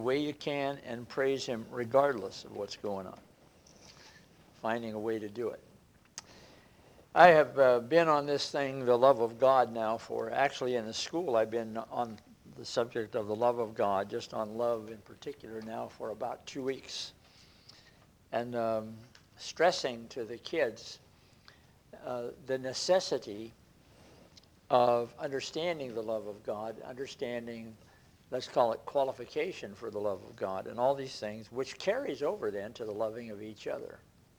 the way you can and praise him regardless of what's going on. Finding a way to do it. I have been on this thing, the love of God, now for, actually in the school, I've been on the subject of the love of God, just on love in particular now for about 2 weeks. And stressing to the kids the necessity of understanding the love of God, understanding, let's call it qualification for the love of God, and all these things, which carries over then to the loving of each other.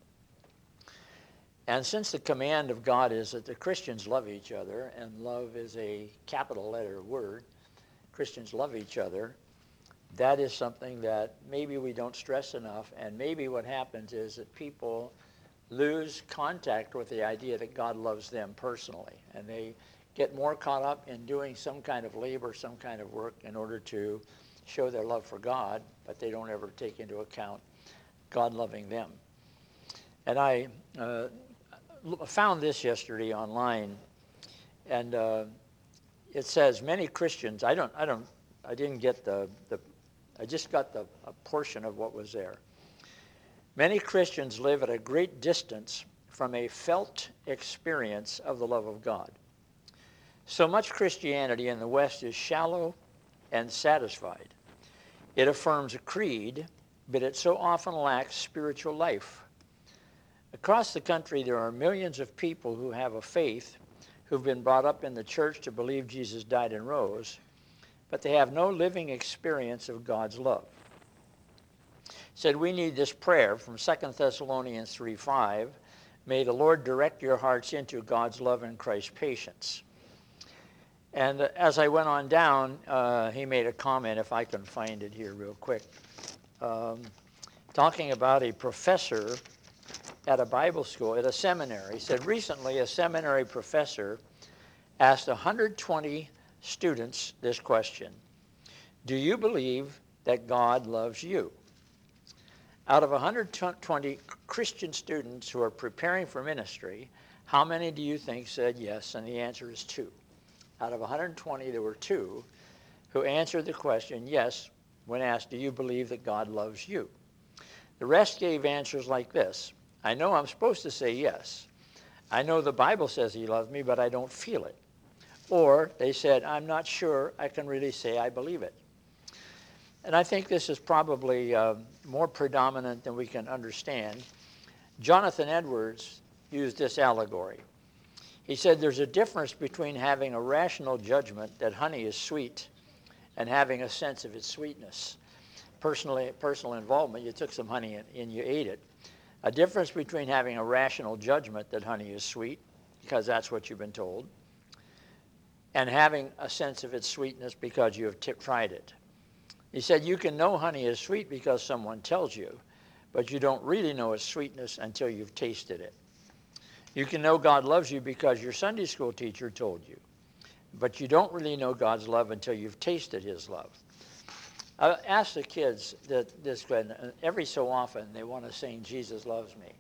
And since the command of God is that the Christians love each other, and love is a capital letter word, Christians love each other, that is something that maybe we don't stress enough, and maybe what happens is that people lose contact with the idea that God loves them personally, and they get more caught up in doing some kind of labor, some kind of work in order to show their love for God, but they don't ever take into account God loving them. And I found this yesterday online, and it says many Christians. I didn't get I just got a portion of what was there. Many Christians live at a great distance from a felt experience of the love of God. So much Christianity in the West is shallow and satisfied. It affirms a creed, but it so often lacks spiritual life. Across the country, there are millions of people who have a faith, who've been brought up in the church to believe Jesus died and rose, but they have no living experience of God's love. Said we need this prayer from 2 Thessalonians 3:5. May the Lord direct your hearts into God's love and Christ's patience. And as I went on down, he made a comment, if I can find it here real quick, talking about a professor at a Bible school, at a seminary. He said recently a seminary professor asked 120 students this question: do you believe that God loves you? Out of 120 Christian students who are preparing for ministry, how many do you think said yes? And the answer is 2. Out of 120, there were 2 who answered the question yes when asked, do you believe that God loves you? The rest gave answers like this: I know I'm supposed to say yes. I know the Bible says he loves me, but I don't feel it. Or they said, I'm not sure I can really say I believe it. And I think this is probably more predominant than we can understand. Jonathan Edwards used this allegory. He said there's a difference between having a rational judgment that honey is sweet and having a sense of its sweetness. Personal involvement, you took some honey and you ate it. A difference between having a rational judgment that honey is sweet, because that's what you've been told, and having a sense of its sweetness because you have tried it. He said you can know honey is sweet because someone tells you, but you don't really know its sweetness until you've tasted it. You can know God loves you because your Sunday school teacher told you, but you don't really know God's love until you've tasted his love. I ask the kids this question, every so often they want to sing Jesus Loves Me.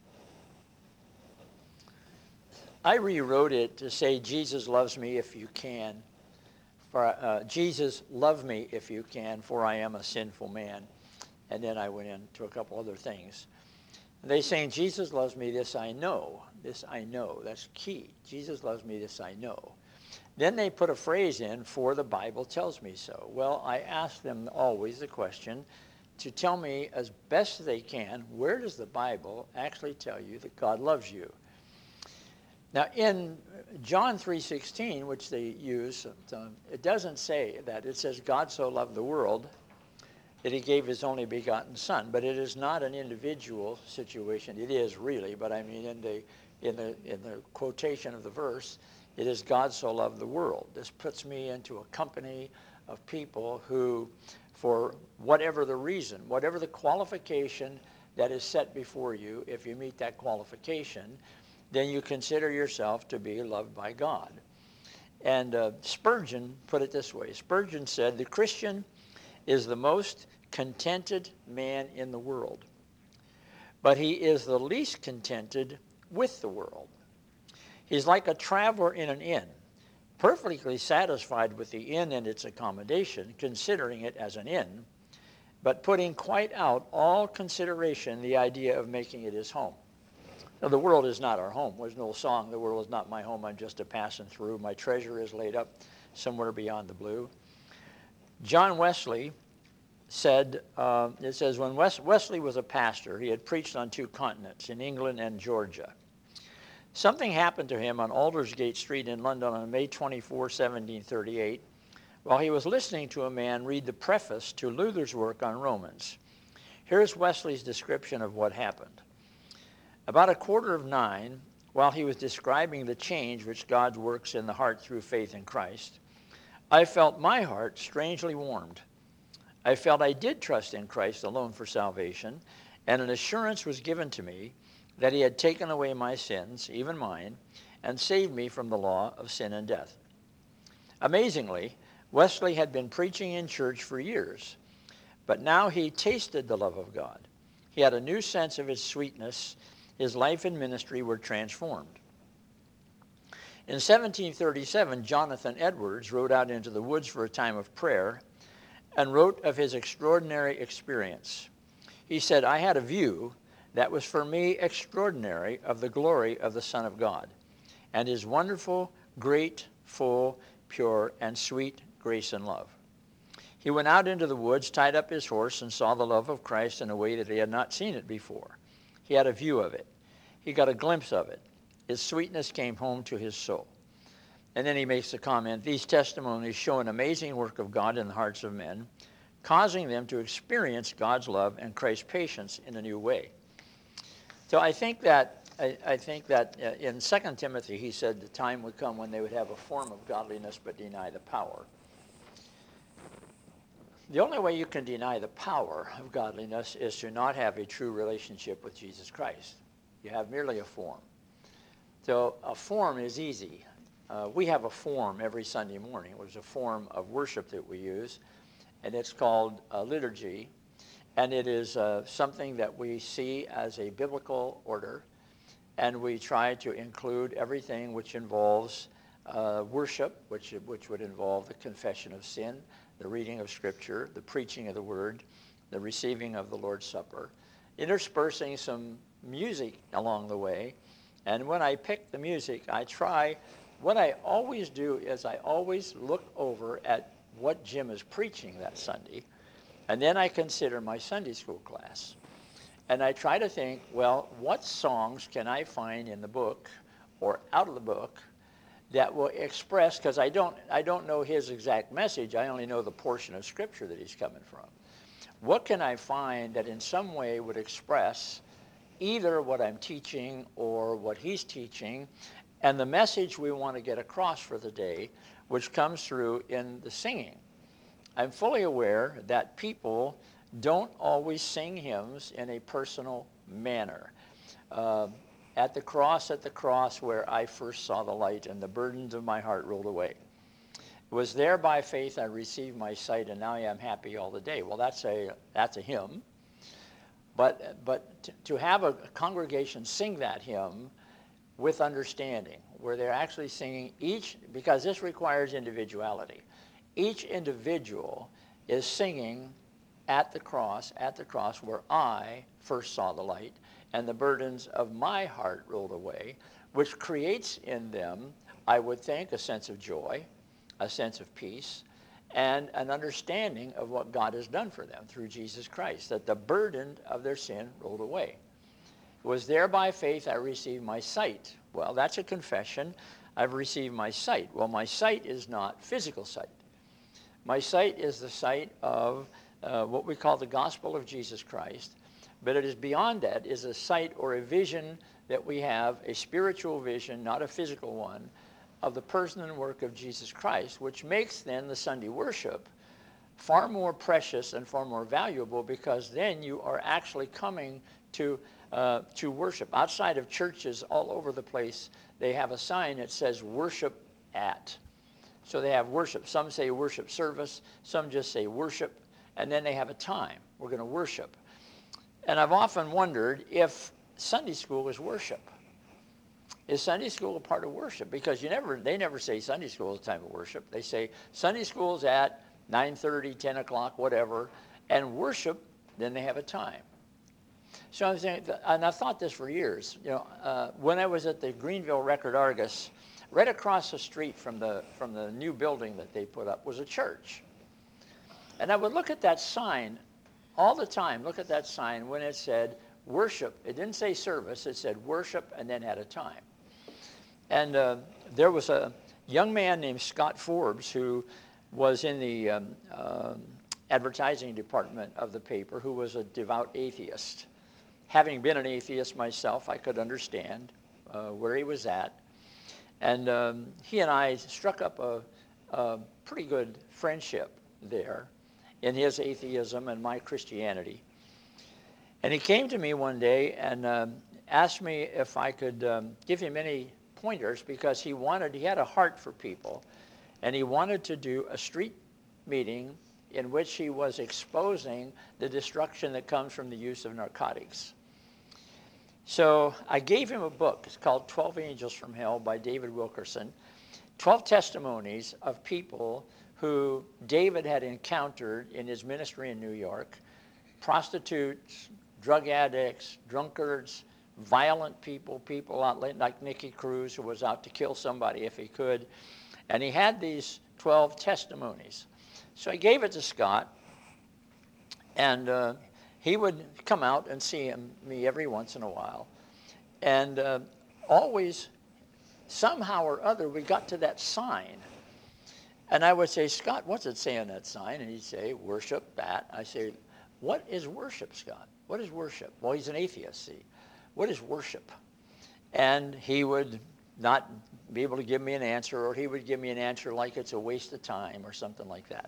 I rewrote it to say Jesus loves me if you can. Jesus, love me if you can, for I am a sinful man. And then I went into a couple other things. They saying, Jesus loves me, this I know. This I know. That's key. Jesus loves me, this I know. Then they put a phrase in, for the Bible tells me so. Well, I ask them always the question to tell me as best they can, where does the Bible actually tell you that God loves you? Now, in John 3:16, which they use, it doesn't say that. It says, God so loved the world that he gave his only begotten son. But it is not an individual situation. It is really, but I mean in the quotation of the verse, it is God so loved the world. This puts me into a company of people who, for whatever the reason, whatever the qualification that is set before you, if you meet that qualification, then you consider yourself to be loved by God. And Spurgeon put it this way. Spurgeon said, the Christian is the most contented man in the world, but he is the least contented with the world. He's like a traveler in an inn, perfectly satisfied with the inn and its accommodation, considering it as an inn, but putting quite out all consideration the idea of making it his home. Now, the world is not our home. There's an old song, the world is not my home, I'm just a passing through. My treasure is laid up somewhere beyond the blue. John Wesley said, it says, when Wesley was a pastor, he had preached on 2 continents, in England and Georgia. Something happened to him on Aldersgate Street in London on May 24, 1738, while he was listening to a man read the preface to Luther's work on Romans. Here's Wesley's description of what happened. About 9:15, while he was describing the change which God works in the heart through faith in Christ, I felt my heart strangely warmed. I felt I did trust in Christ alone for salvation, and an assurance was given to me that he had taken away my sins, even mine, and saved me from the law of sin and death. Amazingly, Wesley had been preaching in church for years, but now he tasted the love of God. He had a new sense of its sweetness. His life and ministry were transformed. In 1737, Jonathan Edwards rode out into the woods for a time of prayer and wrote of his extraordinary experience. He said, I had a view that was for me extraordinary of the glory of the Son of God and his wonderful, great, full, pure, and sweet grace and love. He went out into the woods, tied up his horse, and saw the love of Christ in a way that he had not seen it before. He had a view of it. He got a glimpse of it. Its sweetness came home to his soul. And then he makes the comment, these testimonies show an amazing work of God in the hearts of men, causing them to experience God's love and Christ's patience in a new way. So I think that in 2 Timothy he said the time would come when they would have a form of godliness but deny the power. The only way you can deny the power of godliness is to not have a true relationship with Jesus Christ. You have merely a form. So a form is easy. We have a form every Sunday morning. It was a form of worship that we use, and it's called a liturgy. And it is something that we see as a biblical order, and we try to include everything which involves worship, which would involve the confession of sin, the reading of Scripture, the preaching of the Word, the receiving of the Lord's Supper, interspersing some music along the way. And when I pick the music, what I always do is I always look over at what Jim is preaching that Sunday, and then I consider my Sunday school class. And I try to think, well, what songs can I find in the book or out of the book that will express, because I don't know his exact message, I only know the portion of Scripture that he's coming from. What can I find that in some way would express either what I'm teaching or what he's teaching, and the message we want to get across for the day, which comes through in the singing. I'm fully aware that people don't always sing hymns in a personal manner. At the cross where I first saw the light and the burdens of my heart rolled away. It was there by faith I received my sight, and now I am happy all the day. Well, that's a hymn. But to have a congregation sing that hymn with understanding, where they're actually singing because this requires individuality. Each individual is singing at the cross where I first saw the light, and the burdens of my heart rolled away, which creates in them, I would think, a sense of joy, a sense of peace, and an understanding of what God has done for them through Jesus Christ, that the burden of their sin rolled away. It was there by faith I received my sight. Well, that's a confession. I've received my sight. Well, my sight is not physical sight. My sight is the sight of what we call the gospel of Jesus Christ, but it is beyond that, is a sight or a vision that we have, a spiritual vision, not a physical one, of the person and work of Jesus Christ, which makes then the Sunday worship far more precious and far more valuable, because then you are actually coming to worship. Outside of churches all over the place, they have a sign that says worship at. So they have worship. Some say worship service, some just say worship, and then they have a time. We're going to worship. And I've often wondered if Sunday school is worship. Is Sunday school a part of worship? Because they never say Sunday school is a time of worship. They say Sunday school is at 9:30, 10 o'clock, whatever, and worship, then they have a time. So I'm saying, and I've thought this for years. When I was at the Greenville Record Argus, right across the street from the new building that they put up was a church. And I would look at that sign all the time, look at that sign when it said worship. It didn't say service, it said worship and then had a time. And there was a young man named Scott Forbes who was in the advertising department of the paper who was a devout atheist. Having been an atheist myself, I could understand where he was at. And he and I struck up a pretty good friendship there in his atheism and my Christianity. And he came to me one day and asked me if I could give him any pointers, because he had a heart for people, and he wanted to do a street meeting in which he was exposing the destruction that comes from the use of narcotics. So I gave him a book. It's called 12 Angels from Hell by David Wilkerson. 12 testimonies of people who David had encountered in his ministry in New York. Prostitutes, drug addicts, drunkards, violent people, people out late, like Nicky Cruz, who was out to kill somebody if he could. And he had these 12 testimonies. So I gave it to Scott, and he would come out and see me every once in a while. And always, somehow or other, we got to that sign. And I would say, Scott, what's it say on that sign? And he'd say, worship, that. I say, what is worship, Scott? What is worship? Well, he's an atheist, see. What is worship? And he would not be able to give me an answer, or he would give me an answer like it's a waste of time or something like that.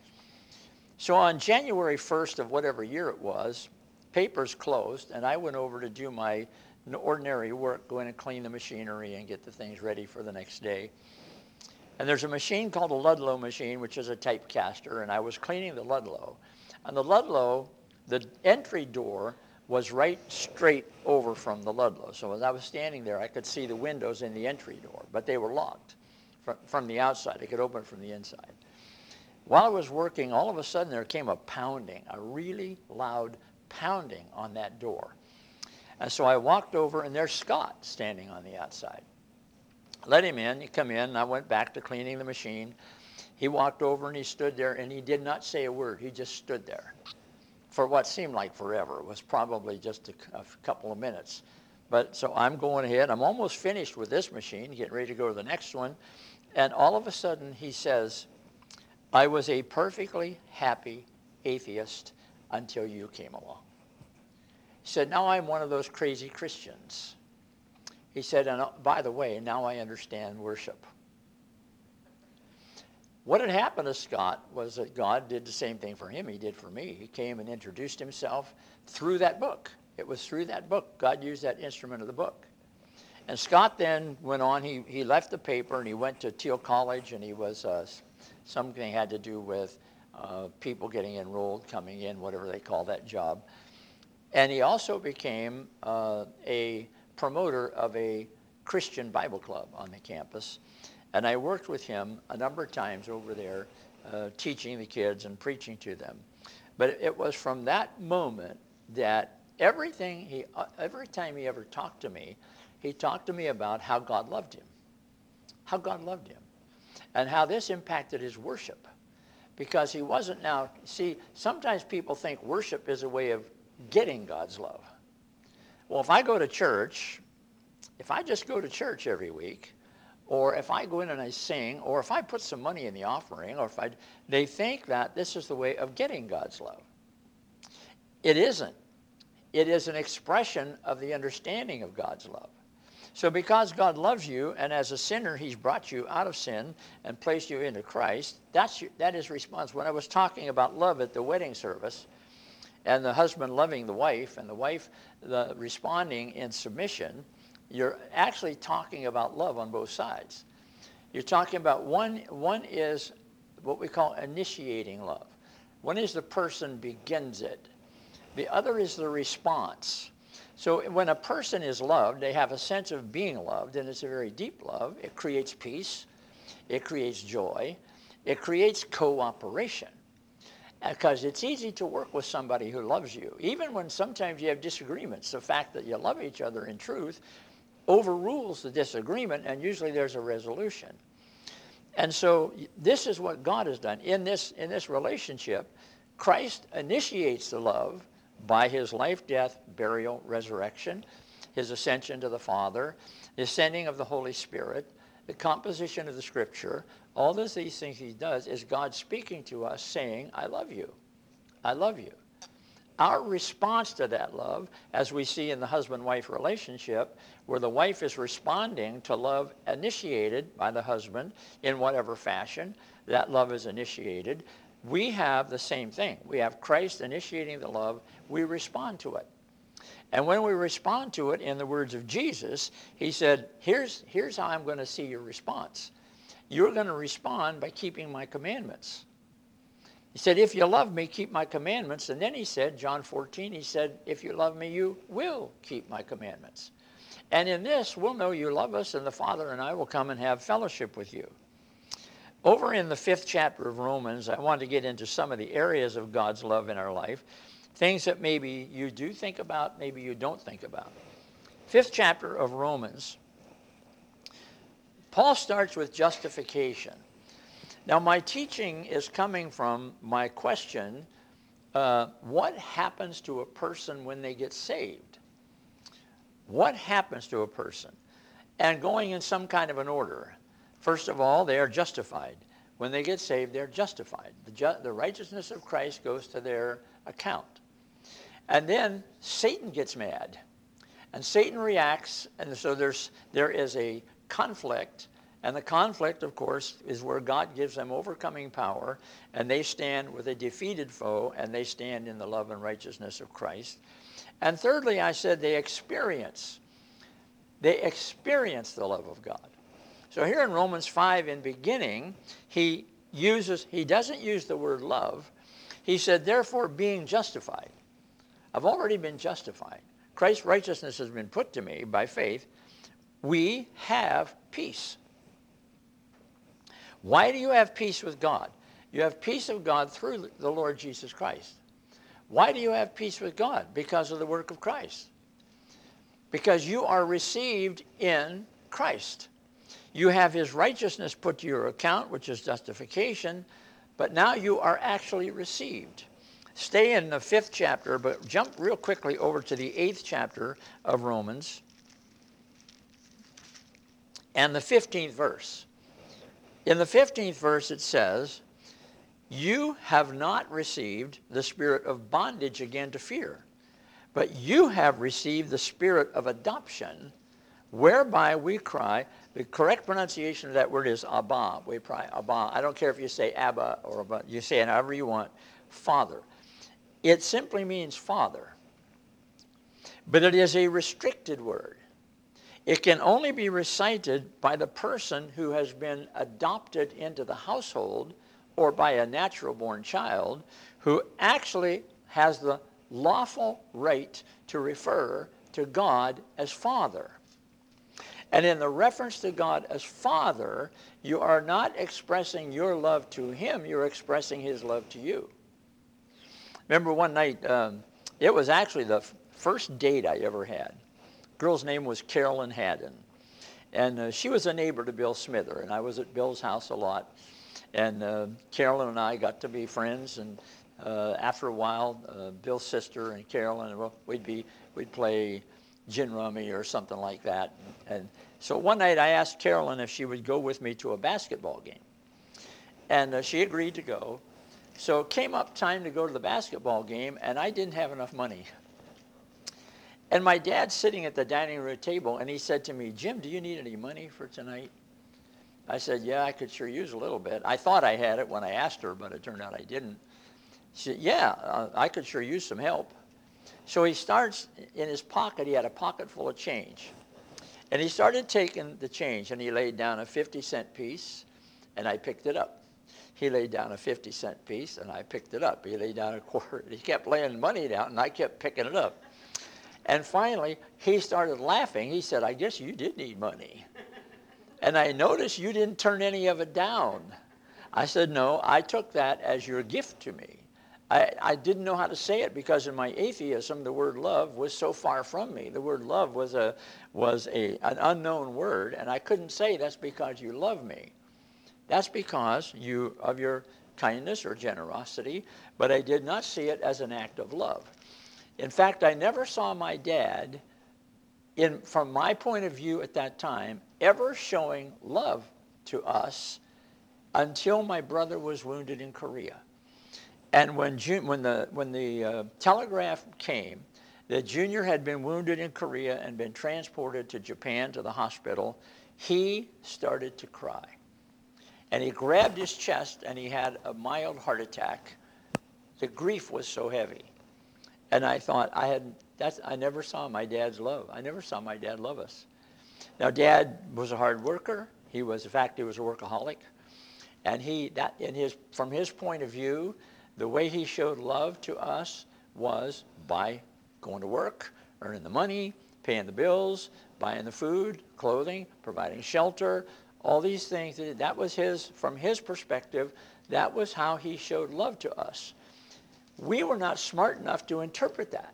So on January 1st of whatever year it was, papers closed, and I went over to do my ordinary work, go in and clean the machinery and get the things ready for the next day. And there's a machine called a Ludlow machine, which is a typecaster, and I was cleaning the Ludlow. And the Ludlow, the entry door was right straight over from the Ludlow. So as I was standing there, I could see the windows in the entry door, but they were locked from the outside. I could open it from the inside. While I was working, all of a sudden there came a pounding, a really loud pounding on that door. And so I walked over, and there's Scott standing on the outside. Let him in, he come in, and I went back to cleaning the machine. He walked over and he stood there, and he did not say a word. He just stood there for what seemed like forever. It was probably just a couple of minutes. But so I'm going ahead. I'm almost finished with this machine, getting ready to go to the next one. And all of a sudden he says, I was a perfectly happy atheist until you came along. He said, now I'm one of those crazy Christians. He said, and by the way, now I understand worship. What had happened to Scott was that God did the same thing for him he did for me. He came and introduced himself through that book. It was through that book. God used that instrument of the book. And Scott then went on. He left the paper, and he went to Thiel College, and he was something had to do with people getting enrolled, coming in, whatever they call that job. And he also became a promoter of a Christian Bible club on the campus. And I worked with him a number of times over there, teaching the kids and preaching to them. But it was from that moment that every time he ever talked to me, he talked to me about how God loved him, and how this impacted his worship. Because he wasn't now, see, sometimes people think worship is a way of getting God's love. Well, if I go to church, if I just go to church every week, or if I go in and I sing, or if I put some money in the offering, or they think that this is the way of getting God's love. It isn't. It is an expression of the understanding of God's love. So because God loves you, and as a sinner, he's brought you out of sin and placed you into Christ, that is response. When I was talking about love at the wedding service, and the husband loving the wife, and the wife responding in submission, you're actually talking about love on both sides. You're talking about one is what we call initiating love. One is the person begins it. The other is the response. So when a person is loved, they have a sense of being loved, and it's a very deep love. It creates peace. It creates joy. It creates cooperation. Because it's easy to work with somebody who loves you. Even when sometimes you have disagreements, the fact that you love each other in truth overrules the disagreement, and usually there's a resolution. And so this is what God has done. In this relationship, Christ initiates the love by his life, death, burial, resurrection, his ascension to the Father, the sending of the Holy Spirit, the composition of the Scripture. All these things he does is God speaking to us saying, I love you. I love you. Our response to that love, as we see in the husband-wife relationship, where the wife is responding to love initiated by the husband in whatever fashion, that love is initiated. We have the same thing. We have Christ initiating the love. We respond to it. And when we respond to it, in the words of Jesus, he said, here's how I'm going to see your response. You're going to respond by keeping my commandments. He said, if you love me, keep my commandments. And then he said, John 14, he said, if you love me, you will keep my commandments. And in this, we'll know you love us, and the Father and I will come and have fellowship with you. Over in the 5th chapter of Romans, I want to get into some of the areas of God's love in our life, things that maybe you do think about, maybe you don't think about. 5th chapter of Romans, Paul starts with justification. Now, my teaching is coming from my question, what happens to a person when they get saved? What happens to a person? And going in some kind of an order. First of all, they are justified. When they get saved, they're justified. The righteousness of Christ goes to their account. And then Satan gets mad. And Satan reacts, and so there is a conflict. And the conflict, of course, is where God gives them overcoming power, and they stand with a defeated foe, and they stand in the love and righteousness of Christ. And thirdly, I said they experience the love of God. So here in Romans 5, in beginning, he doesn't use the word love. He said, therefore, being justified. I've already been justified. Christ's righteousness has been put to me by faith. We have peace. Why do you have peace with God? You have peace of God through the Lord Jesus Christ. Why do you have peace with God? Because of the work of Christ. Because you are received in Christ. You have his righteousness put to your account, which is justification, but now you are actually received. Stay in the 5th chapter, but jump real quickly over to the 8th chapter of Romans and the 15th verse. In the 15th verse it says, you have not received the spirit of bondage again to fear, but you have received the spirit of adoption, whereby we cry. The correct pronunciation of that word is Abba. We cry Abba. I don't care if you say Abba or Abba. You say it however you want. Father. It simply means father. But it is a restricted word. It can only be recited by the person who has been adopted into the household or by a natural-born child who actually has the lawful right to refer to God as Father. And in the reference to God as Father, you are not expressing your love to him, you're expressing his love to you. Remember one night, it was actually the first date I ever had. The girl's name was Carolyn Haddon. And she was a neighbor to Bill Smither, and I was at Bill's house a lot. And Carolyn and I got to be friends, and after a while, Bill's sister and Carolyn, we'd play gin rummy or something like that. And so one night I asked Carolyn if she would go with me to a basketball game. And she agreed to go. So it came up time to go to the basketball game, and I didn't have enough money. And my dad's sitting at the dining room table, and he said to me, Jim, do you need any money for tonight? I said, yeah, I could sure use a little bit. I thought I had it when I asked her, but it turned out I didn't. She said, yeah, I could sure use some help. So he starts, in his pocket, he had a pocket full of change. And he started taking the change, and he laid down a 50-cent piece, and I picked it up. He laid down a 50-cent piece, and I picked it up. He laid down a quarter. He kept laying money down, and I kept picking it up. And finally, he started laughing. He said, I guess you did need money. And I noticed you didn't turn any of it down. I said, no, I took that as your gift to me. I didn't know how to say it because in my atheism, the word love was so far from me. The word love was an unknown word, and I couldn't say that's because you love me. That's because of your kindness or generosity, but I did not see it as an act of love. In fact, I never saw my dad, from my point of view at that time, ever showing love to us until my brother was wounded in Korea. And when the telegraph came that Junior had been wounded in Korea and been transported to Japan to the hospital, he started to cry. And he grabbed his chest and he had a mild heart attack. The grief was so heavy. And I thought, I never saw my dad's love. I never saw my dad love us. Now, Dad was a hard worker. He was a workaholic. And from his point of view, the way he showed love to us was by going to work, earning the money, paying the bills, buying the food, clothing, providing shelter, all these things. That was from his perspective, that was how he showed love to us. We were not smart enough to interpret that.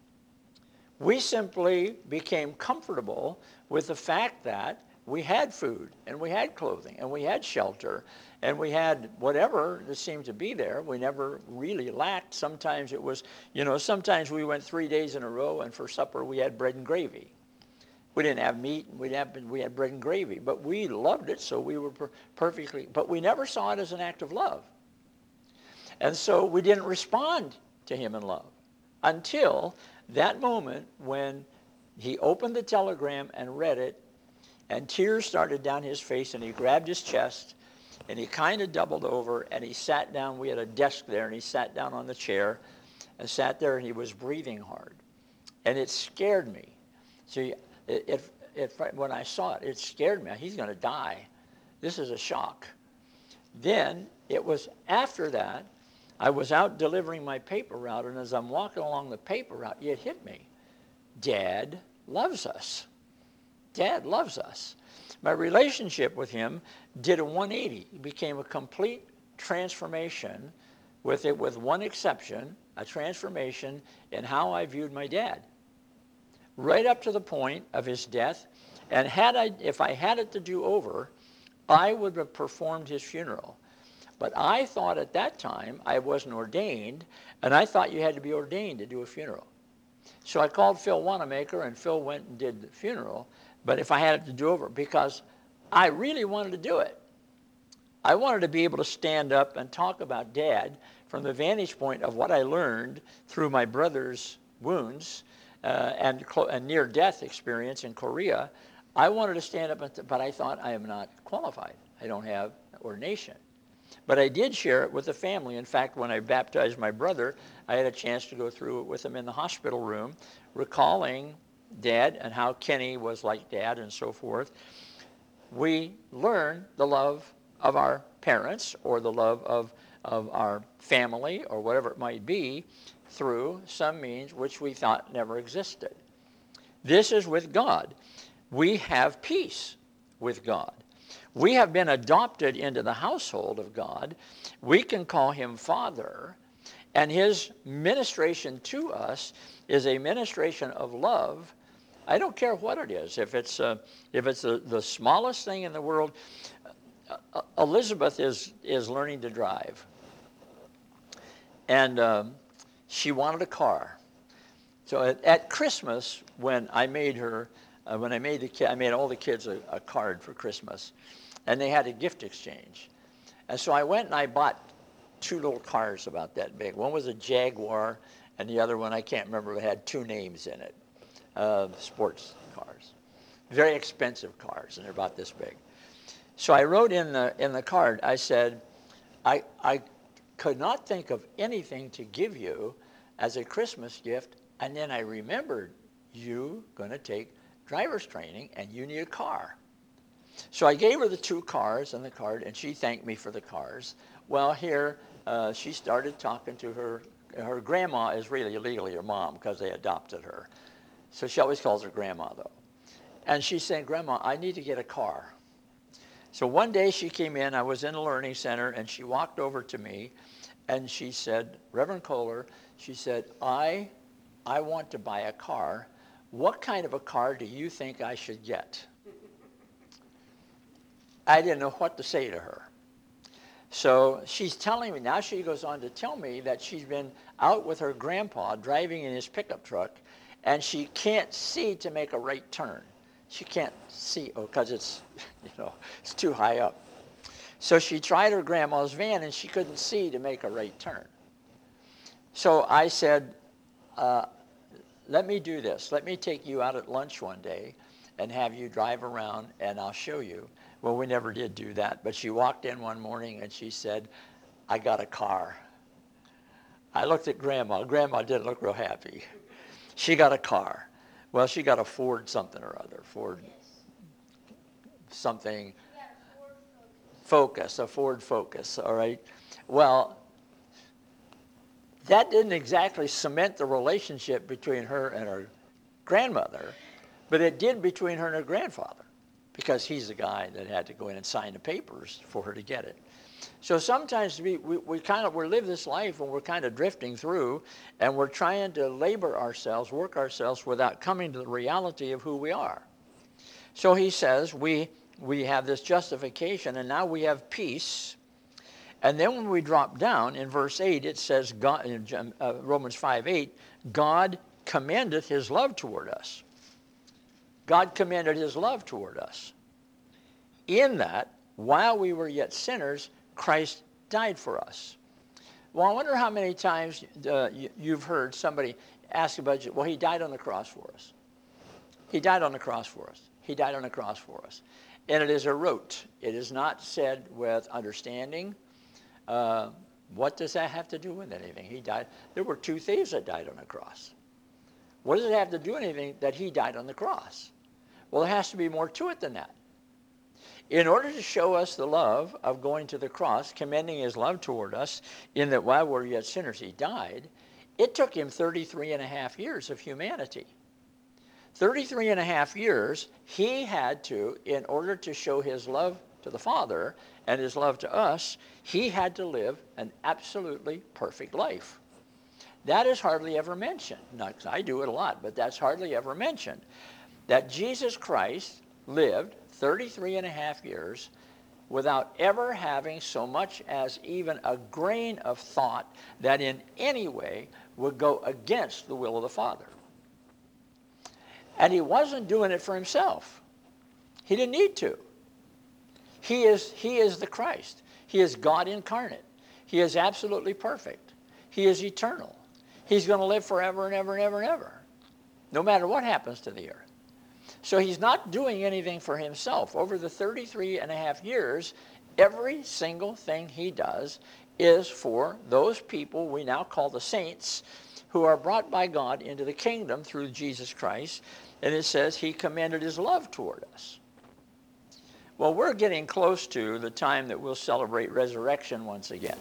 We simply became comfortable with the fact that we had food and we had clothing and we had shelter and we had whatever that seemed to be there. We never really lacked. Sometimes it was, sometimes we went 3 days in a row and for supper we had bread and gravy. We didn't have meat, we had bread and gravy, but we loved it, so we were but we never saw it as an act of love. And so we didn't respond to him in love until that moment when he opened the telegram and read it, and tears started down his face, and he grabbed his chest, and he kind of doubled over, and he sat down. We had a desk there, and he sat down on the chair and sat there, and he was breathing hard. And it scared me. See, when I saw it, it scared me. He's going to die. This is a shock. Then it was after that, I was out delivering my paper route, and as I'm walking along the paper route, it hit me. Dad loves us. Dad loves us. My relationship with him did a 180. It became a complete transformation with one exception, a transformation in how I viewed my dad. Right up to the point of his death. And if I had it to do over, I would have performed his funeral. But I thought at that time, I wasn't ordained, and I thought you had to be ordained to do a funeral. So I called Phil Wanamaker, and Phil went and did the funeral. But if I had it to do over, because I really wanted to do it. I wanted to be able to stand up and talk about Dad from the vantage point of what I learned through my brother's wounds and near-death experience in Korea. I wanted to stand up, but I thought I am not qualified. I don't have ordination. But I did share it with the family. In fact, when I baptized my brother, I had a chance to go through it with him in the hospital room, recalling Dad and how Kenny was like Dad and so forth. We learn the love of our parents or the love of our family or whatever it might be through some means which we thought never existed. This is with God. We have peace with God. We have been adopted into the household of God. We can call him Father, and his ministration to us is a ministration of love. I don't care what it is. If it's the smallest thing in the world. Elizabeth is learning to drive, and she wanted a car. So at Christmas, when I made all the kids a card for Christmas, and they had a gift exchange. And so I went and I bought 2 little cars about that big. One was a Jaguar, and the other one, I can't remember, it had 2 names in it, sports cars. Very expensive cars, and they're about this big. So I wrote in the card, I said, I could not think of anything to give you as a Christmas gift, and then I remembered you going to take driver's training, and you need a car. So I gave her the 2 cars and the card, and she thanked me for the cars. Well, here she started talking to her grandma is really legally her mom because they adopted her. So she always calls her grandma, though. And she's saying, Grandma, I need to get a car. So one day she came in, I was in a learning center, and she walked over to me, And she said, Reverend Kohler, she said, I want to buy a car. What kind of a car do you think I should get? I didn't know what to say to her. So she's telling me, now she goes on to tell me that she's been out with her grandpa driving in his pickup truck, and she can't see to make a right turn. She can't see, because it's, it's too high up. So she tried her grandma's van, and she couldn't see to make a right turn. So I said, let me do this. Let me take you out at lunch one day and have you drive around, and I'll show you. Well, we never did do that, but she walked in one morning, and she said, I got a car. I looked at Grandma. Grandma didn't look real happy. She got a car. Well, she got a Ford something or other, Ford something, Focus, a Ford Focus, all right? Well, that didn't exactly cement the relationship between her and her grandmother, but it did between her and her grandfather, because he's the guy that had to go in and sign the papers for her to get it. So sometimes we live this life and we're kind of drifting through, and we're trying to labor ourselves, work ourselves without coming to the reality of who we are. So he says we have this justification, and now we have peace. And then when we drop down in verse 8, it says, God, in Romans 5:8, God commendeth his love toward us. God commended his love toward us, in that while we were yet sinners, Christ died for us. Well, I wonder how many times you've heard somebody ask about you, well, he died on the cross for us. He died on the cross for us. He died on the cross for us. And it is a rote. It is not said with understanding. What does that have to do with anything? He died. There were two thieves that died on the cross. What does it have to do with anything that he died on the cross? Well, there has to be more to it than that. In order to show us the love of going to the cross, commending his love toward us, in that while we're yet sinners, he died, it took him 33 and a half years of humanity. 33 and a half years he had to, in order to show his love to the Father and his love to us, he had to live an absolutely perfect life. That is hardly ever mentioned. Now, I do it a lot, but that's hardly ever mentioned. That Jesus Christ lived 33 and a half years without ever having so much as even a grain of thought that in any way would go against the will of the Father. And he wasn't doing it for himself. He didn't need to. He is the Christ. He is God incarnate. He is absolutely perfect. He is eternal. He's going to live forever and ever and ever and ever, no matter what happens to the earth. So he's not doing anything for himself. Over the 33 and a half years, every single thing he does is for those people we now call the saints, who are brought by God into the kingdom through Jesus Christ. And it says he commended his love toward us. Well, we're getting close to the time that we'll celebrate resurrection once again.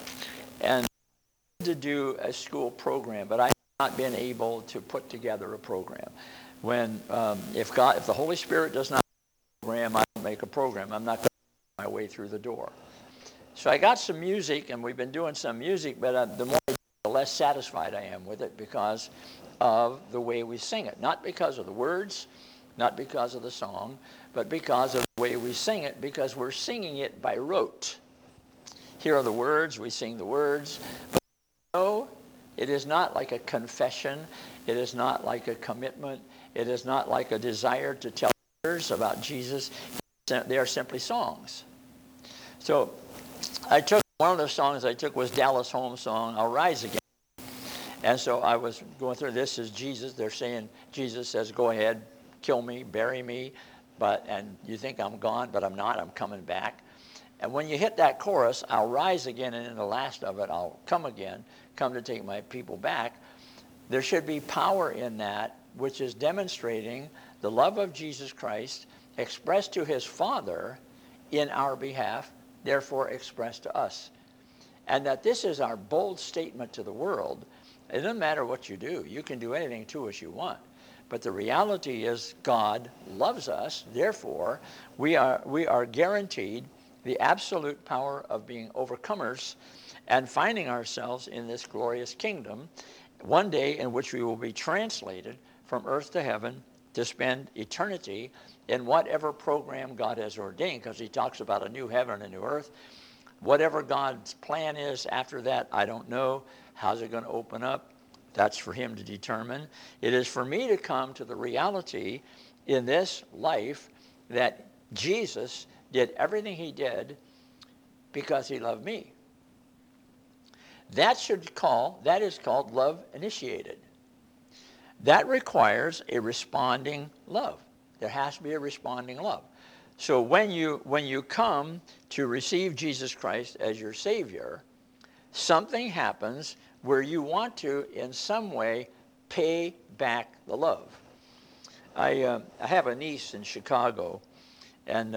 And to do a school program, but I have not been able to put together a program. When if the Holy Spirit does not make a program, I don't make a program. I'm not going to make my way through the door. So I got some music, and we've been doing some music, but the more I do, the less satisfied I am with it because of the way we sing it. Not because of the words, not because of the song, but because of the way we sing it, because we're singing it by rote. Here are the words, we sing the words. But no, it is not like a confession. It is not like a commitment. It is not like a desire to tell others about Jesus. They are simply songs. So one of the songs I took was Dallas Holmes' song, I'll Rise Again. And so I was going through, this is Jesus. They're saying, Jesus says, go ahead, kill me, bury me, and you think I'm gone, but I'm not, I'm coming back. And when you hit that chorus, I'll rise again, and in the last of it, I'll come again, come to take my people back. There should be power in that, which is demonstrating the love of Jesus Christ expressed to his Father in our behalf, therefore expressed to us. And that this is our bold statement to the world. It doesn't matter what you do. You can do anything to us you want. But the reality is God loves us. Therefore, we are guaranteed the absolute power of being overcomers and finding ourselves in this glorious kingdom, one day in which we will be translated from earth to heaven to spend eternity in whatever program God has ordained, because he talks about a new heaven and a new earth. Whatever God's plan is after that, I don't know. How's it going to open up? That's for him to determine. It is for me to come to the reality in this life that Jesus did everything he did because he loved me. That is called love initiated. That requires a responding love. There has to be a responding love. So when you come to receive Jesus Christ as your Savior, something happens where you want to, in some way, pay back the love. I have a niece in Chicago, and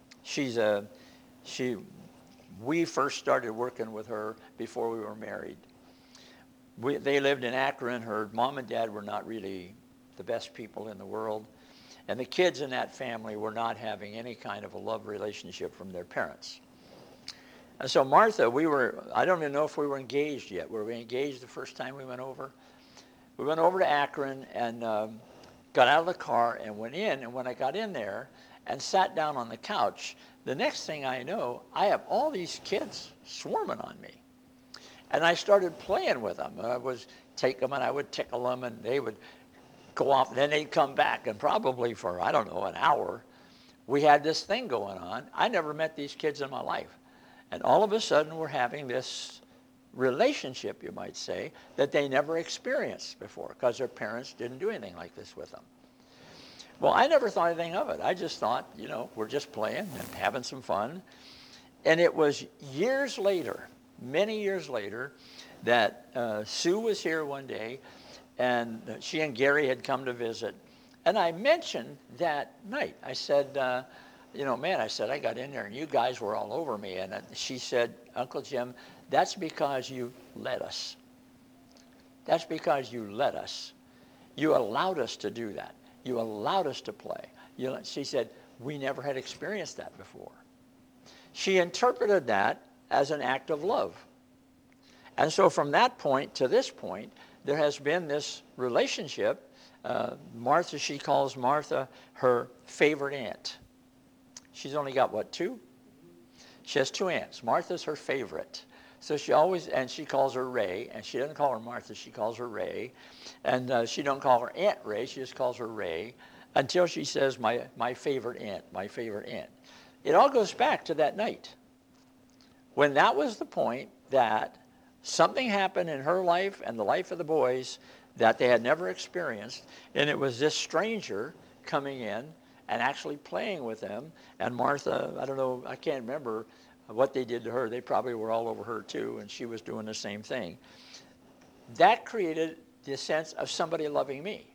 we first started working with her before we were married. They lived in Akron. Her mom and dad were not really the best people in the world. And the kids in that family were not having any kind of a love relationship from their parents. And so Martha, I don't even know if we were engaged yet. Were we engaged the first time we went over? We went over to Akron and got out of the car and went in. And when I got in there and sat down on the couch, the next thing I know, I have all these kids swarming on me. And I started playing with them. I would take them and I would tickle them, and they would go off, and then they'd come back, and probably for, I don't know, an hour, we had this thing going on. I never met these kids in my life. And all of a sudden, we're having this relationship, you might say, that they never experienced before, because their parents didn't do anything like this with them. Well, I never thought anything of it. I just thought, we're just playing and having some fun. And it was years later, many years later, that Sue was here one day, and she and Gary had come to visit. And I mentioned that night. I said, I got in there and you guys were all over me. And she said, Uncle Jim, that's because you let us. That's because you let us. You allowed us to do that. You allowed us to play. She said, we never had experienced that before. She interpreted that as an act of love. And so from that point to this point, there has been this relationship. Martha, she calls Martha her favorite aunt. She's only got, 2? She has 2 aunts. Martha's her favorite. So she calls her Ray, and she doesn't call her Martha, she calls her Ray. And she don't call her Aunt Ray, she just calls her Ray, until she says, my favorite aunt, my favorite aunt. It all goes back to that night, when that was the point that something happened in her life and the life of the boys that they had never experienced, and it was this stranger coming in and actually playing with them. And Martha, I don't know, I can't remember what they did to her. They probably were all over her too, and she was doing the same thing. That created the sense of somebody loving me.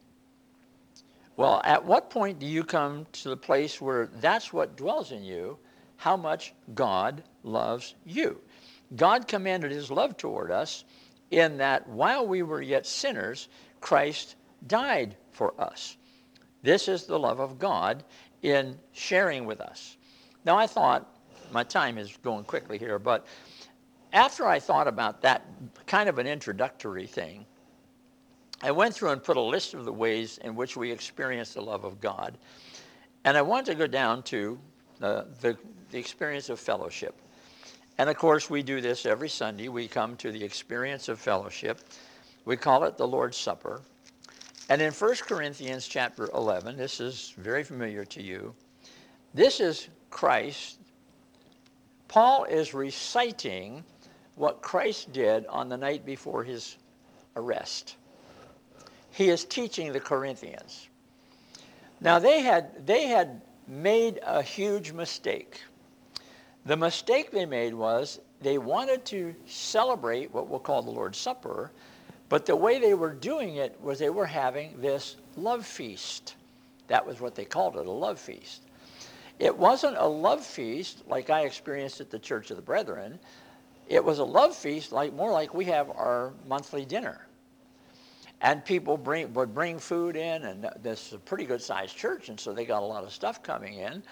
Well, at what point do you come to the place where that's what dwells in you, how much God loves you? God commanded his love toward us in that while we were yet sinners, Christ died for us. This is the love of God in sharing with us. Now, I thought, my time is going quickly here, but after I thought about that kind of an introductory thing, I went through and put a list of the ways in which we experience the love of God. And I wanted to go down to the experience of fellowship. And of course, we do this every Sunday. We come to the experience of fellowship. We call it the Lord's Supper. And in 1 Corinthians chapter 11, this is very familiar to you. This is Christ. Paul is reciting what Christ did on the night before his arrest. He is teaching the Corinthians. Now, they had made a huge mistake. The mistake they made was they wanted to celebrate what we'll call the Lord's Supper, but the way they were doing it was they were having this love feast. That was what they called it, a love feast. It wasn't a love feast like I experienced at the Church of the Brethren. It was a love feast more like we have our monthly dinner. And people would bring food in, and this is a pretty good-sized church, and so they got a lot of stuff coming in.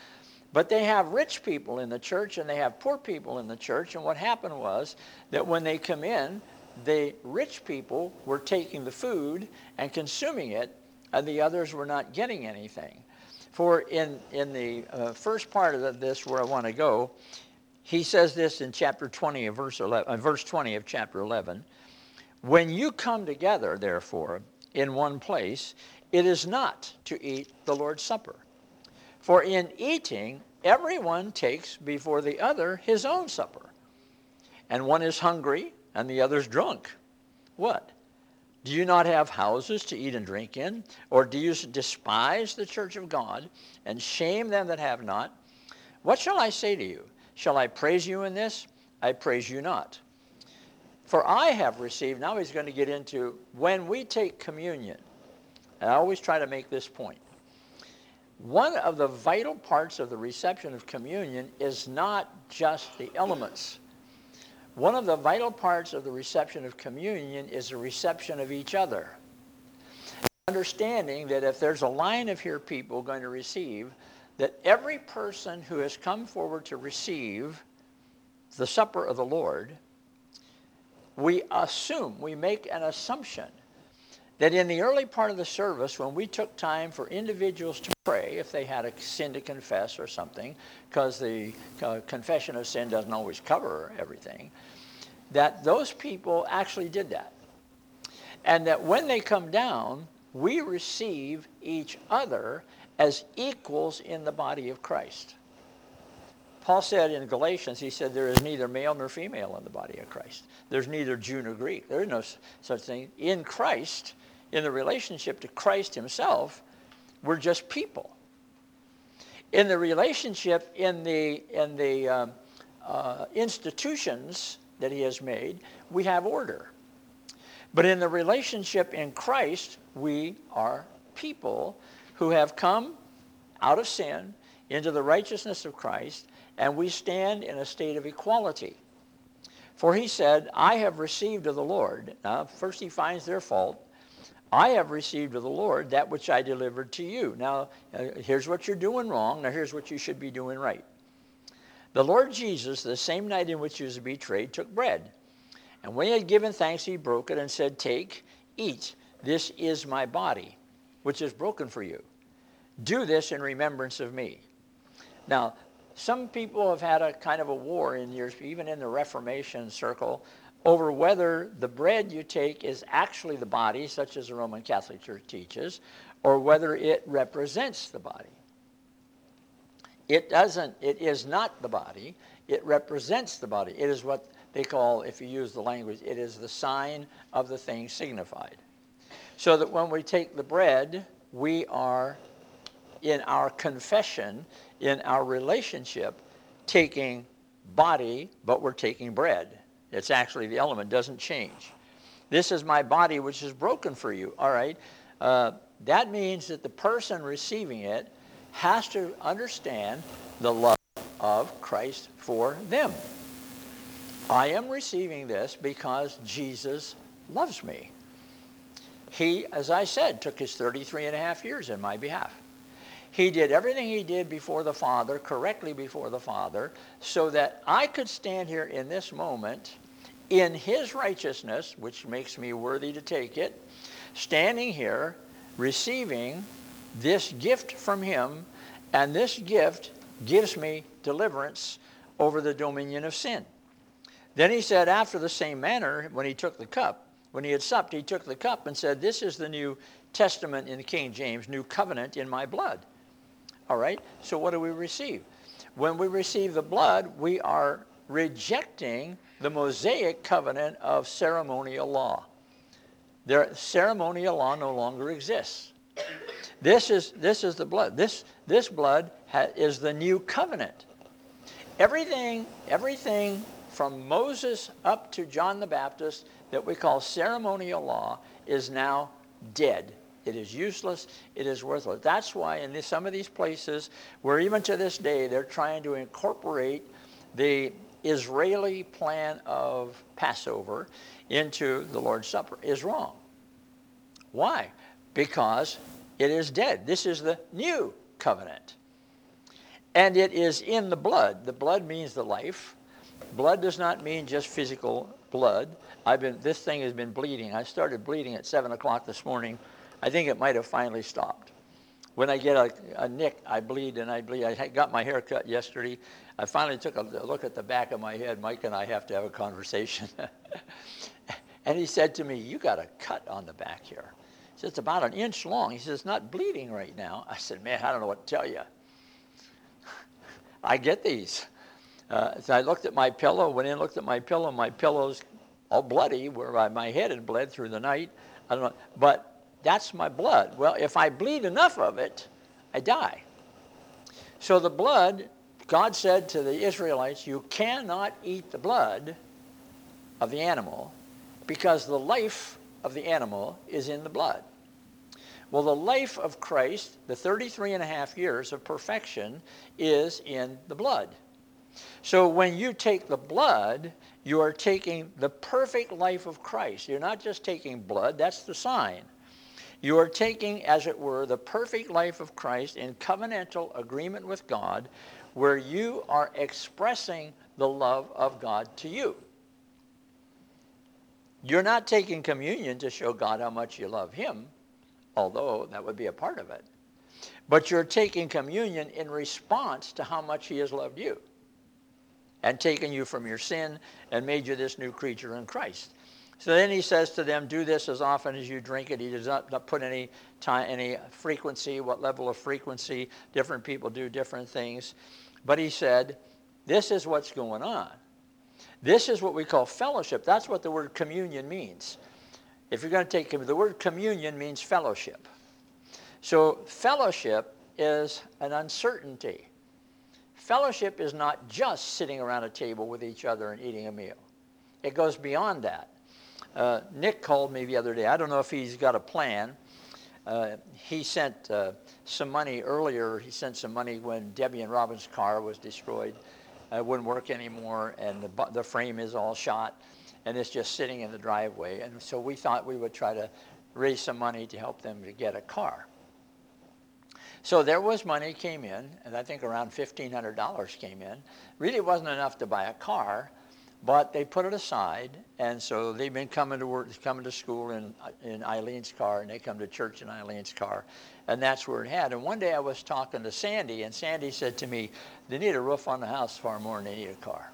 But they have rich people in the church and they have poor people in the church. And what happened was that when they come in, the rich people were taking the food and consuming it, and the others were not getting anything. For in the first part of this where I want to go, he says this in chapter 20 of verse 20 of chapter 11. When you come together, therefore, in one place, it is not to eat the Lord's Supper. For in eating, everyone takes before the other his own supper. And one is hungry, and the other's drunk. What? Do you not have houses to eat and drink in? Or do you despise the church of God, and shame them that have not? What shall I say to you? Shall I praise you in this? I praise you not. For I have received, now he's going to get into, when we take communion, and I always try to make this point, one of the vital parts of the reception of communion is not just the elements. One of the vital parts of the reception of communion is the reception of each other. Understanding that if there's a line of here people going to receive, that every person who has come forward to receive the supper of the Lord, we make an assumption that in the early part of the service, when we took time for individuals to pray, if they had a sin to confess or something, because the confession of sin doesn't always cover everything, that those people actually did that. And that when they come down, we receive each other as equals in the body of Christ. Paul said in Galatians, he said, there is neither male nor female in the body of Christ. There's neither Jew nor Greek. There is no such thing. In Christ, in the relationship to Christ himself, we're just people. In the relationship, in the institutions that he has made, we have order. But in the relationship in Christ, we are people who have come out of sin into the righteousness of Christ, and we stand in a state of equality. For he said, I have received of the Lord. Now, first he finds their fault. I have received of the Lord that which I delivered to you. Now, here's what you're doing wrong. Now, here's what you should be doing right. The Lord Jesus, the same night in which he was betrayed, took bread. And when he had given thanks, he broke it and said, take, eat. This is my body, which is broken for you. Do this in remembrance of me. Now, some people have had a kind of a war in years, even in the Reformation circle, over whether the bread you take is actually the body, such as the Roman Catholic Church teaches, or whether it represents the body. It is not the body, it represents the body. It is what they call, if you use the language, it is the sign of the thing signified. So that when we take the bread, we are, in our confession, in our relationship, taking body, but we're taking bread. It's actually the element, doesn't change. This is my body which is broken for you. All right. That means that the person receiving it has to understand the love of Christ for them. I am receiving this because Jesus loves me. He, as I said, took his 33 and a half years in my behalf. He did everything he did before the Father, correctly before the Father, so that I could stand here in this moment in his righteousness, which makes me worthy to take it, standing here, receiving this gift from him, and this gift gives me deliverance over the dominion of sin. Then he said, after the same manner, when he took the cup, when he had supped, he took the cup and said, this is the New Testament in the King James, new covenant in my blood. All right, so what do we receive? When we receive the blood, we are rejecting the Mosaic covenant of ceremonial law. Ceremonial law no longer exists. This is the blood. This blood is the new covenant. Everything from Moses up to John the Baptist that we call ceremonial law is now dead. It is useless. It is worthless. That's why in some of these places where even to this day they're trying to incorporate the Israeli plan of Passover into the Lord's Supper is wrong. Why? Because it is dead. This is the new covenant. And it is in the blood. The blood means the life. Blood does not mean just physical blood. This thing has been bleeding. I started bleeding at 7 o'clock this morning. I think it might have finally stopped. When I get a nick, I bleed and I bleed. I got my hair cut yesterday. I finally took a look at the back of my head. Mike and I have to have a conversation. And he said to me, "You got a cut on the back here." He said, "It's about an inch long." He says, "It's not bleeding right now." I said, "Man, I don't know what to tell you. I get these." So I looked at my pillow, went in and looked at my pillow. My pillow's all bloody where my head had bled through the night. I don't know, but that's my blood. Well, if I bleed enough of it, I die. So the blood, God said to the Israelites, you cannot eat the blood of the animal because the life of the animal is in the blood. Well, the life of Christ, the 33 and a half years of perfection, is in the blood. So when you take the blood, you are taking the perfect life of Christ. You're not just taking blood, that's the sign. You are taking, as it were, the perfect life of Christ in covenantal agreement with God, where you are expressing the love of God to you. You're not taking communion to show God how much you love him, although that would be a part of it. But you're taking communion in response to how much he has loved you and taken you from your sin and made you this new creature in Christ. So then he says to them, do this as often as you drink it. He does not put any time, any frequency, what level of frequency. Different people do different things. But he said, this is what's going on. This is what we call fellowship. That's what the word communion means. If you're going to take the word communion means fellowship. So fellowship is an uncertainty. Fellowship is not just sitting around a table with each other and eating a meal. It goes beyond that. Nick called me the other day. I don't know if he's got a plan. He sent some money earlier. He sent some money when Debbie and Robin's car was destroyed. It wouldn't work anymore, and the frame is all shot, and it's just sitting in the driveway. And so we thought we would try to raise some money to help them to get a car. So there was money came in, and I think around $1,500 came in. Really wasn't enough to buy a car, but they put it aside, and so they've been coming to work, coming to school in Eileen's car, and they come to church in Eileen's car, and that's where it had. And one day I was talking to Sandy, and Sandy said to me, they need a roof on the house far more than they need a car.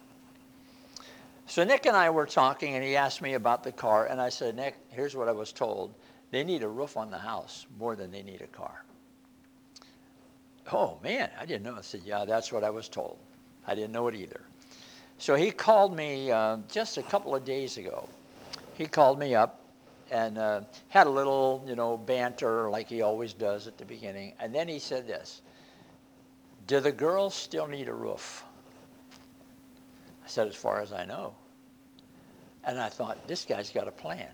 So Nick and I were talking, and he asked me about the car, and I said, Nick, here's what I was told. They need a roof on the house more than they need a car. Oh, man, I didn't know. I said, yeah, that's what I was told. I didn't know it either. So he called me just a couple of days ago. He called me up and had a little, banter like he always does at the beginning. And then he said this, do the girls still need a roof? I said, as far as I know. And I thought, this guy's got a plan.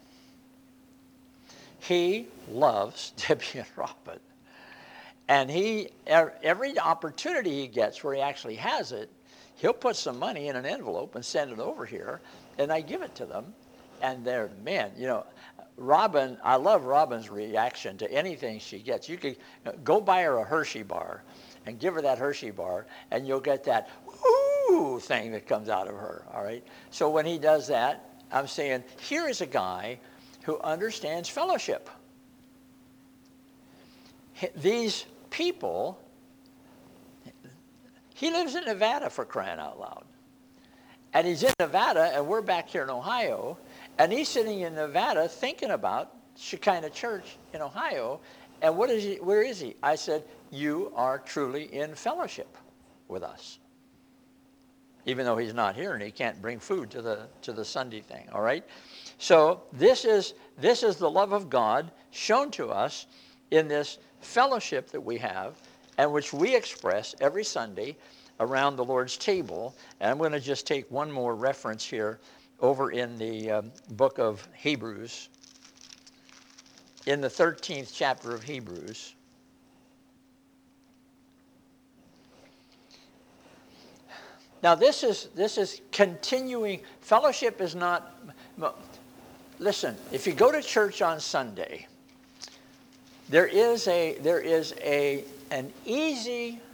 He loves Debbie and Robin. And every opportunity he gets where he actually has it, he'll put some money in an envelope and send it over here, and I give it to them. And they're, man, Robin, I love Robin's reaction to anything she gets. You could go buy her a Hershey bar and give her that Hershey bar, and you'll get that ooh thing that comes out of her, all right? So when he does that, I'm saying, here is a guy who understands fellowship. These people, he lives in Nevada, for crying out loud. And he's in Nevada, and we're back here in Ohio, and he's sitting in Nevada thinking about Shekinah Church in Ohio, and where is he? I said, you are truly in fellowship with us. Even though he's not here and he can't bring food to the Sunday thing, all right? So this is the love of God shown to us in this fellowship that we have and which we express every Sunday around the Lord's table. And I'm going to just take one more reference here over in the book of Hebrews, in the 13th chapter of Hebrews. Now this is continuing. Fellowship is not, listen, if you go to church on Sunday, there is an easy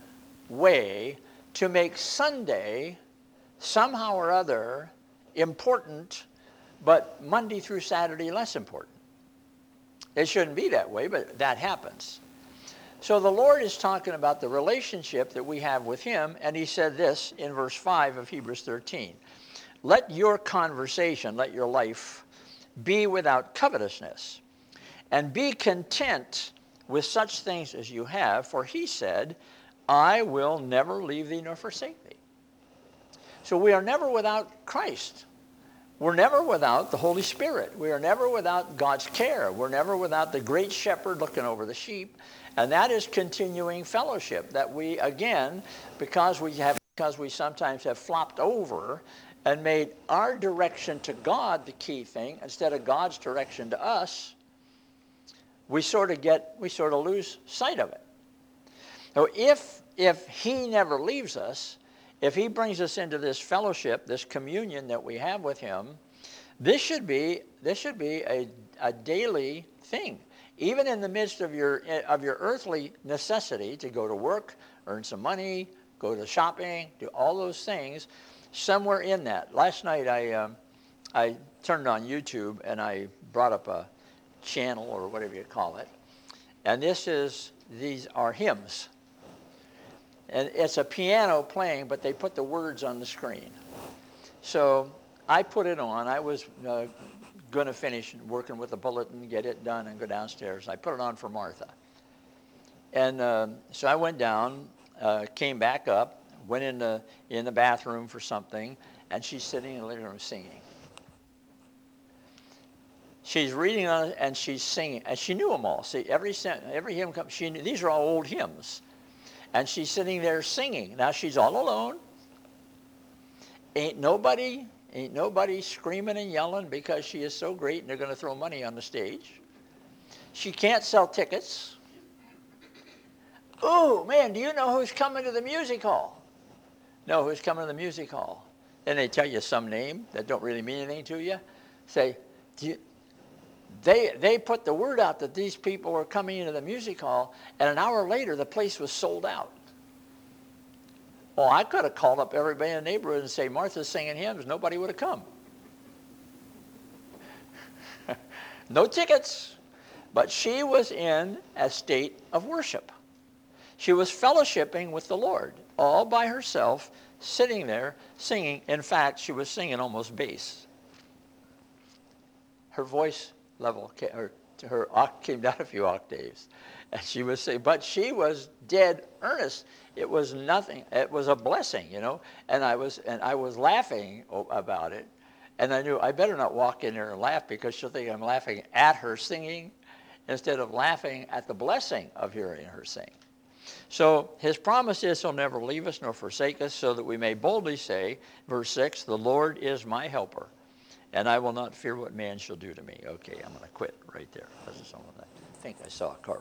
way to make Sunday somehow or other important, but Monday through Saturday less important. It shouldn't be that way, but that happens. So the Lord is talking about the relationship that we have with him, and he said this in verse 5 of Hebrews 13. Let your conversation, let your life be without covetousness, and be content with such things as you have, for he said, I will never leave thee nor forsake thee. So we are never without Christ. We're never without the Holy Spirit. We are never without God's care. We're never without the great shepherd looking over the sheep. And that is continuing fellowship that we, again, because we sometimes have flopped over and made our direction to God the key thing instead of God's direction to us, we sort of lose sight of it. So if he never leaves us, if he brings us into this fellowship, this communion that we have with him, this should be a daily thing. Even in the midst of your earthly necessity to go to work, earn some money, go to shopping, do all those things, somewhere in that. Last night I turned on YouTube and I brought up a channel or whatever you call it, and these are hymns. And it's a piano playing, but they put the words on the screen. So I put it on. I was going to finish working with the bulletin, get it done, and go downstairs. I put it on for Martha. And so I went down, came back up, went in the bathroom for something, and she's sitting in the living room singing. She's reading on it, and she's singing. And she knew them all. See, every hymn comes, she knew. These are all old hymns. And she's sitting there singing. Now she's all alone. Ain't nobody screaming and yelling because she is so great and they're going to throw money on the stage. She can't sell tickets. Oh, man, do you know who's coming to the music hall? No, who's coming to the music hall? Then they tell you some name that don't really mean anything to you. Say, They put the word out that these people were coming into the music hall, and an hour later, the place was sold out. Well, I could have called up everybody in the neighborhood and say, Martha's singing hymns. Nobody would have come. No tickets. But she was in a state of worship. She was fellowshipping with the Lord, all by herself, sitting there, singing. In fact, she was singing almost bass. Her voice level, her came down a few octaves, and she was saying, but she was dead earnest. It was nothing. It was a blessing, And I was laughing about it, and I knew I better not walk in there and laugh because she'll think I'm laughing at her singing instead of laughing at the blessing of hearing her sing. So his promise is he'll never leave us nor forsake us, so that we may boldly say, verse 6, the Lord is my helper, and I will not fear what man shall do to me. Okay, I'm going to quit right there. I think I saw a car